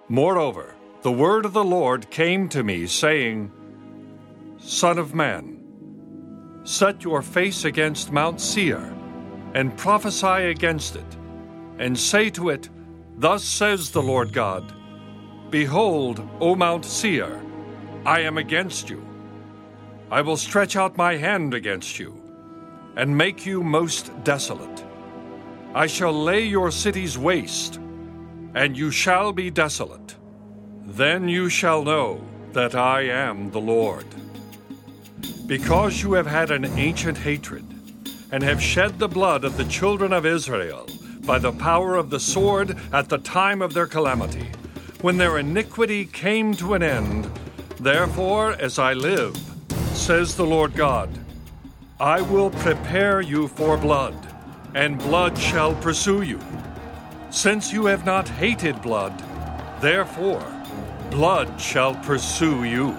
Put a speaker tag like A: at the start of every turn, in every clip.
A: Moreover, the word of the Lord came to me, saying, Son of man, set your face against Mount Seir, and prophesy against it, and say to it, Thus says the Lord God, Behold, O Mount Seir, I am against you. I will stretch out my hand against you, and make you most desolate. I shall lay your cities waste, and you shall be desolate. Then you shall know that I am the Lord. Because you have had an ancient hatred, and have shed the blood of the children of Israel by the power of the sword at the time of their calamity, when their iniquity came to an end, therefore, as I live, says the Lord God, I will prepare you for blood, and blood shall pursue you. Since you have not hated blood, therefore blood shall pursue you.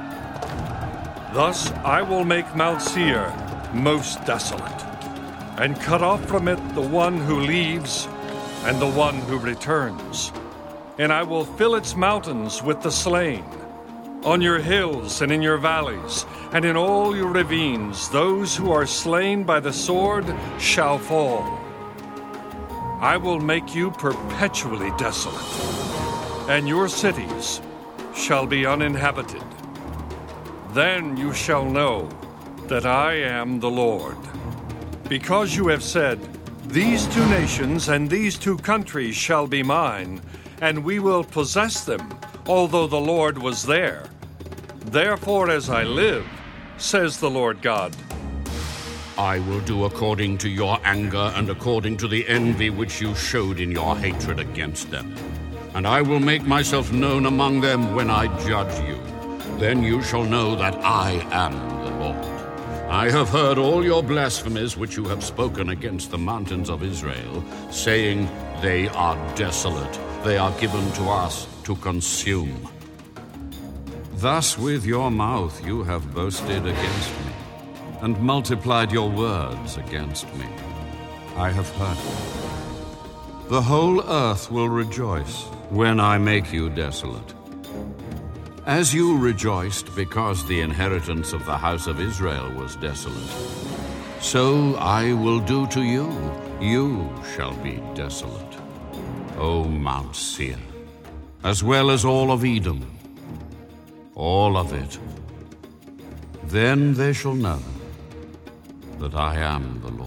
A: Thus I will make Mount Seir most desolate, and cut off from it the one who leaves and the one who returns. And I will fill its mountains with the slain. On your hills and in your valleys, and in all your ravines, those who are slain by the sword shall fall. I will make you perpetually desolate, and your cities shall be uninhabited. Then you shall know that I am the Lord. Because you have said, These two nations and these two countries shall be mine, and we will possess them, although the Lord was there. Therefore, as I live, says the Lord God,
B: I will do according to your anger and according to the envy which you showed in your hatred against them. And I will make myself known among them when I judge you. Then you shall know that I am the Lord. I have heard all your blasphemies which you have spoken against the mountains of Israel, saying, They are desolate, they are given to us to consume. Thus with your mouth you have boasted against me, and multiplied your words against me. I have heard it. The whole earth will rejoice when I make you desolate. As you rejoiced because the inheritance of the house of Israel was desolate, so I will do to you. You shall be desolate, O Mount Seir, as well as all of Edom, all of it. Then they shall know that I am the Lord.